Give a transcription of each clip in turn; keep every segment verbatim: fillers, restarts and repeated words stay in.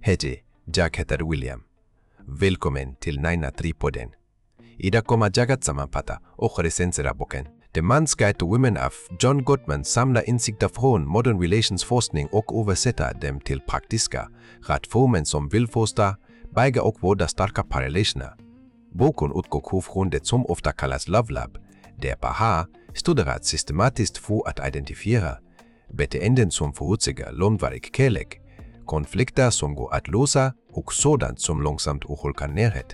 Hej, jag heter William. Välkommen till nine tre-podden. Idag kommer jag att sammanfatta och recensera boken The Man's Guide to Women av John Gottman samlar insikter från modern relations forskning och översätter dem till praktiska råd för män som vill fostra, bygga och vårda starka parrelationer. Boken utgår från det som ofta kallas Love Lab, där par studerat systematiskt för att identifiera beteenden som förutsäger långvarig kärlek, konflikter som går att lösa och sådant som långsamt urholkar närhet.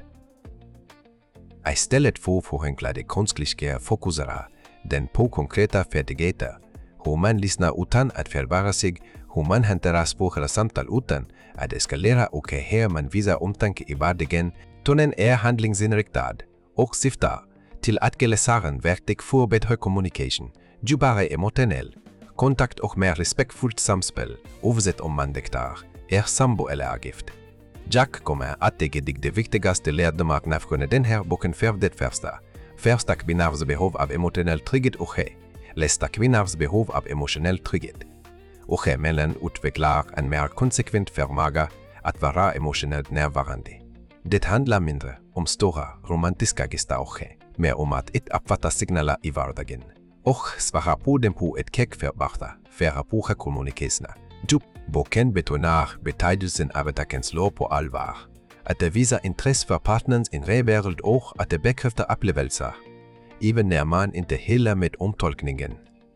Istället för förenklade konstliga fokuserar den på konkreta färdigheter, hur man lyssnar utan att förvara sig, hur man hanterar svåra samtal utan att eskalera och hur man visar omtanke i vardagen. Tonen är handlingsinriktad och syftar till att ge läsaren verktyg för bättre kommunikation, djupare emotionell kontakt och mer respektfullt samspel, oavsett om man diktar, är sambo eller är gift. Jag kommer att ge dig de viktigaste lärdomarna från den här boken för det första. Första kvinnors behov av emotionell trygghet och lästa kvinnors behov av emotionell trygghet. Och mellan utvecklar en mer konsekvent förmåga att vara emotionellt närvarande. Det handlar mindre om stora romantiska gester och mer om att ett uppfatta signaler i vardagen. Och svara på dem på ett kärleksförbarta, förbättra kommunikationen. Boken betonar betydelsen av att ta känslor på allvar. Att det visar intresse för partnerns inre värld och att det bekräftar upplevelser. Även när man inte heller med omtolkningen.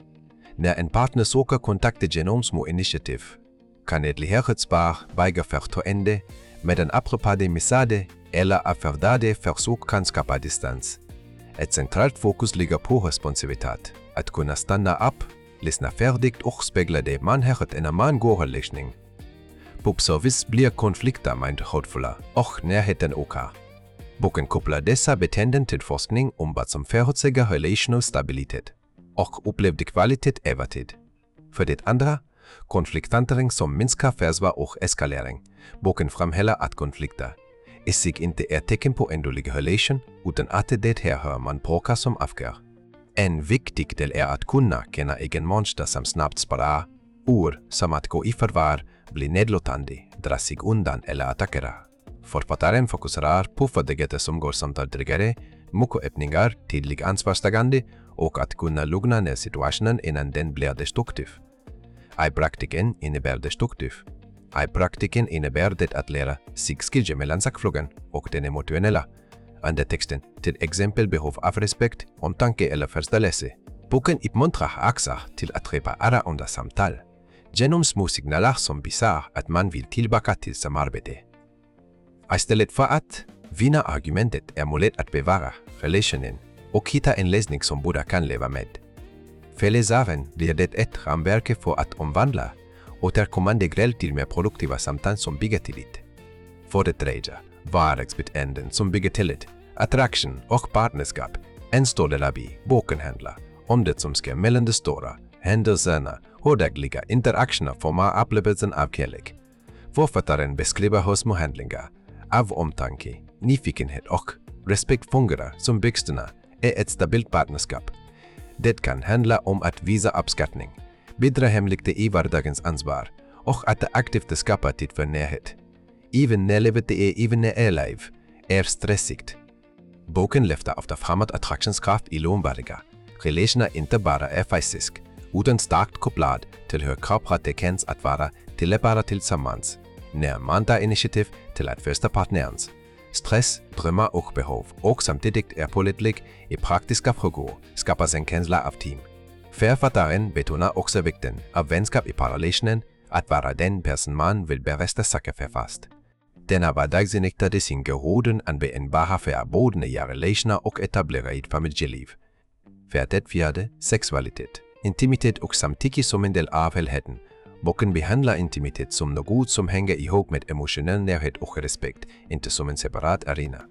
När en partner söker kontakt genom små initiativ, kan ett liherhetspar bygga förtroende medan apropade missade eller avfärdade försök kan skapa distans. Ett centralt fokus ligger på responsivitet, att kunna stanna upp, lyssna färdigt och spegla det man hört innan man går lösning. På så vis blir konflikter mindre hotfulla och närheten ökar. Boken kopplar dessa beteenden till forskning om vad som förutsäger relational stabilitet och upplevd kvalitet över tid. För det andra, konflikthantering som minskar försvar och eskalering. Boken framhåller att konflikter i sig inte är tecken på en dålig relation utan att det här hör man bråkar som avgör. En viktig del är att kunna känna egen mönster som snabbt sparar, ord som att gå i förvar, bli nedlåtande, dra sig undan eller attackera. Författaren fokuserar på färdigheter som går samtaltriggare, mycket öppningar, tydlig ansvarstagande och att kunna lugna ner situationen innan den blir destruktiv. I praktiken innebär destruktiv. I praktiken innebär det att lära sig skilja mellan sakfrågan och den emotionella. Under texten till exempel behov av respekt, omtanke eller förståelse. Boken uppmuntrar också till att reparera under samtal. Genom små signaler som visar att man vill tillbaka till samarbete. Istället för att vinna argumentet är målet att bevara relationen och hitta en lösning som båda kan leva med. För läsaren blir det ett ramverk för att omvandla återkommande gräl till mer produktiva samtal som bygger tillit. För det tredje, vardagsbeteenden som bygger tillit, attraktion och partnerskap. En stor del av boken handlar om det som sker mellan de stora händelserna och dagliga interaktioner formar upplevelsen av kärlek. Författaren beskriver hur små handlingar av omtanke, nyfikenhet och respekt fungerar som byggstenar i ett stabilt partnerskap. Det kan handla om att visa uppskattning, bidra hemligt i vardagens ansvar och att aktivt skapa tid för närhet. Även när livet är även när är liv är stressigt. Boken lyfter ofta fram att attraktionskraft i långvariga relationer inte bara är fysisk, utan starkt kopplad till hur kroppar det känns att vara tillämpbara tillsammans. När man tar initiativ till att första partnerns stress, drömmar och behov och samtidigt är pålitlig i praktiska frågor skapas en känsla av team. Författaren betonar också vikten av vänskap i parrelationen, att vara den person man vill berätta saker för fast. Denna vardagsinriktade sin grunden användbara för både nya relationer och etablera ett familjeliv. För det fjärde, sexualitet, intimitet och samtycke som en del av helheten. Boken behandlar intimitet som något som hänger ihop med emotionell närhet och respekt, inte som en separat arena.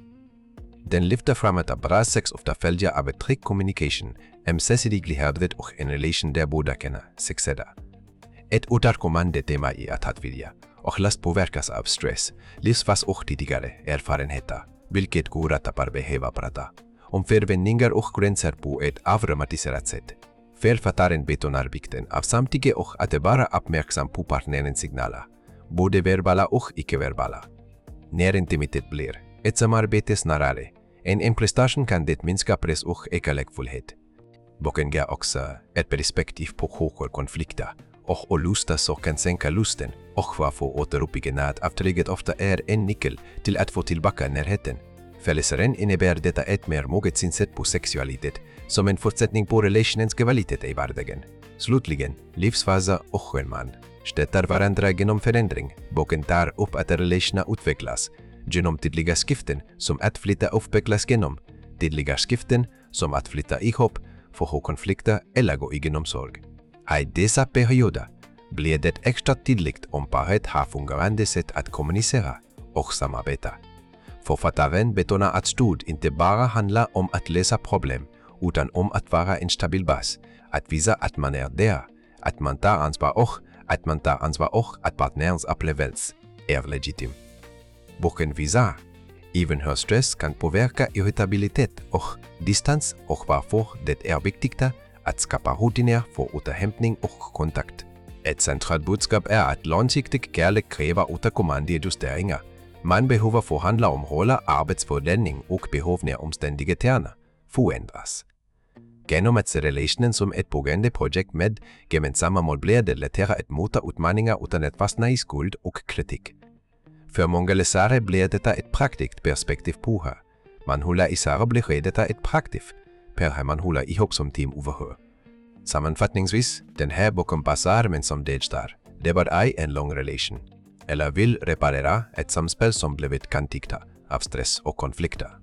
Den lyfter fram att bra sex ofta följer av trygg kommunikation, ömsesidig lyhördhet och en relation där båda känner sig sedda. Ett återkommande tema är att vilja och lust påverkas av stress, livsfas och tidigare erfarenheter, vilket går att par behöva prata om förväntningar och gränser på ett avdramatiserat sätt. Författaren betonar vikten av samtycke och att vara uppmärksam på partnerens signaler. både verbala och icke-verbala. När intimitet blir ett samarbete snarare än en prestation kan det minska press och öka läggfullhet. Boken ger också ett perspektiv på hur konflikter och lusta så kan sänka lusten och varför återuppbyggnad av trygghet ofta är en nyckel till att få tillbaka närheten. För läsaren innebär detta ett mer moget synsätt på sexualitet som en fortsättning på relationens kvalitet i vardagen. Slutligen, livsfaser och självman stöttar varandra genom förändring. Boken tar upp att relationerna utvecklas genom tydliga skiften som att flytta utvecklas genom tydliga skiften som att flytta ihop, få ha konflikter eller gå igenom sorg. I dessa perioder blir det extra tydligt om paret har fungerande sätt att kommunicera och samarbeta. Författaren betonar att stöd inte bara handlar om att lösa problem utan om att vara en stabil bas, att visa att man är där, att man tar ansvar och att man tar ansvar och att partnerns upplevelse är legitim. Boken visar även hur stress kan påverka irritabilitet och distans och varför det är viktigt att skapa rutiner för återhämtning och kontakt. Ett centralt budskap är att långsiktig kärlek kräver återkommande justeringar. Man behöver förhandla om roller, arbetsfördelning och behov när omständigheterna förändras. Genom att se relationen som ett pågående projekt med gemensamma mål blir det lättare att möta utmaningar utan att fastna i skuld och kritik. För många läsare blir detta ett praktiskt perspektiv på hur man håller isär blir detta ett praktiskt per hur man håller ihop som team överhuvud. Sammanfattningsvis, den här boken passar men som deltar. Det var ej en lång relation. Eller vill reparera ett samspel som blivit kantigt av stress och konflikter.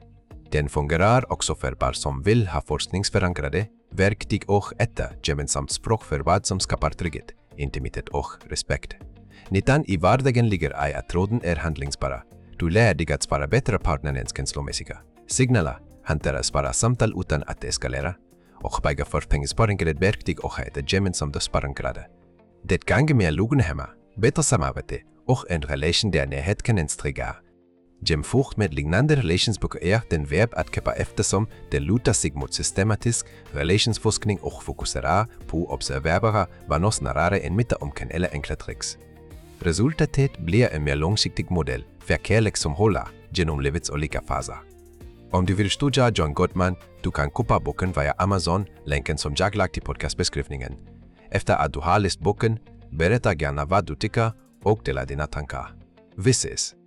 Den fungerar också för par som vill ha forskningsförankrade verktyg och ett gemensamt språk för vad som skapar trygghet, intimitet och respekt. Nyttan i vardagen ligger i att tråden är handlingsbara. Du lär dig att spara bättre partnerns känslomässiga signaler, hantera spara samtal utan att eskalera och bygga för pengesparing är ett verktyg och ett gemensamt sparankrade. Det kan mer lugn hemma, bättre samarbete och en relation där närhet kan instriga. Jämfört med liknande relationsböcker är den verb att köpa eftersom det lutar sig mot systematisk relationsforskning och fokuserar på observerbara vanor snarare än mitteomkan eller enkla tricks. Resultatet blir en mer långsiktig modell för kärlek som håller genom livets olika faser. Om du vill studera John Gottman, du kan köpa boken via Amazon, länken som jag lagt i podcastbeskrivningen. Efter att du har läst boken, berätta gärna vad du tycker och dela dina tankar. Vi ses!